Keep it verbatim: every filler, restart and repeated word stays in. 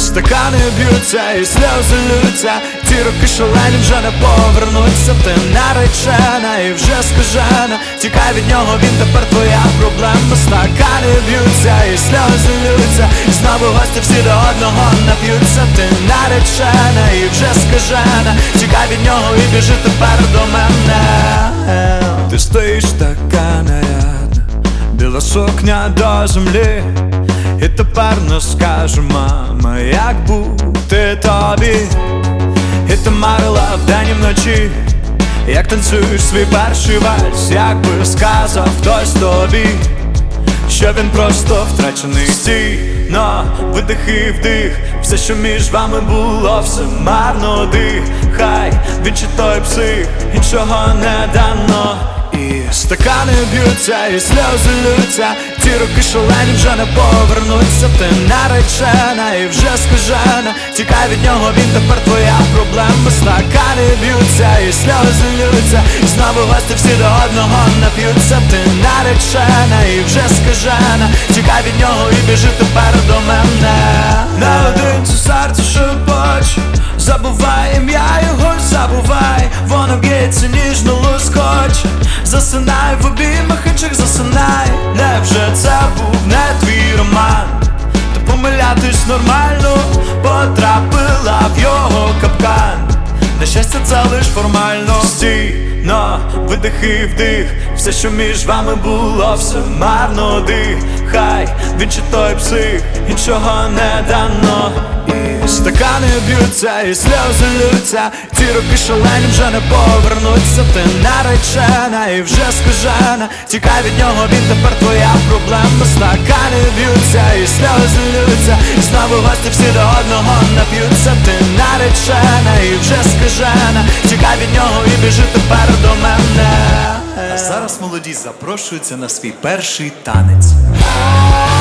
стакани б'ються і сльози лються, ті роки шалені вже не повернуться. Ти наречена і вже скажена, тікай від нього, він тепер твоя проблема. Стакани б'ються і сльози лються, і знову гості всі до одного нап'ються. Ти наречена і вже скажена, тікай від нього і біжи тепер до мене. Ти стоїш така нарядна, біла сукня до землі, і тепер не скаже мама, як бути тобі. І ти марила вдень і вночі, як танцюєш свій перший вальс, якби сказав хтось тобі, що він просто втрачений. Стійно, видих і вдих, все, що між вами було, все марно. Дихай, він чи той псих, іншого не дано. І стакани б'ються, і сльози лються, ті роки шалені вже не повернуться. Ти наречена і вже скажена, тікай від нього, він тепер твоя проблема. Стакани б'ються, і сльози лються, і знову гості всі до одного нап'ються. Ти наречена і вже скажена, тікай від нього і біжи тепер до мене. Наодинці серце шепоче, забувай ім'я його, забувай, воно б'ється ніжно лускоче. Засинай в обіймах інших, засинай. Невже це був не твій роман? Та помилятись нормально, потрапила в його капкан. На щастя, це лиш формально. Стійно, видих і вдих, все, що між вами було, все марно. Дихай, він чи той псих, іншого не дано. І стакани б'ються, і сльози лються, ті роки шалені вже не повернуться. Ти наречена і вже скажена, тікай від нього, він тепер твоя проблема. Стакани б'ються, і сльози лються, і знову гості всі до одного нап'ються. Ти наречена і вже скажена, тікай від нього і біжи тепер до мене. А зараз молоді запрошуються на свій перший танець.